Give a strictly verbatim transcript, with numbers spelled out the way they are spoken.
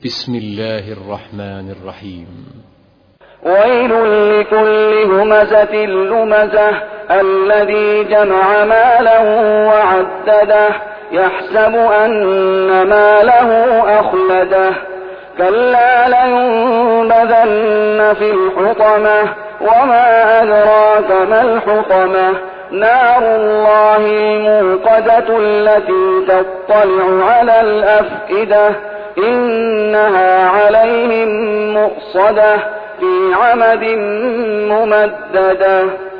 بسم الله الرحمن الرحيم. ويل لكل همزة لمزة الذي جمع ماله وعدده يحسب أن ماله أخلده كلا لينبذن في الحطمة وما أدراك ما الحطمة نار الله الموقدة التي تطلع على الأفئدة إنها عليهم مؤصدة في عمد ممددة.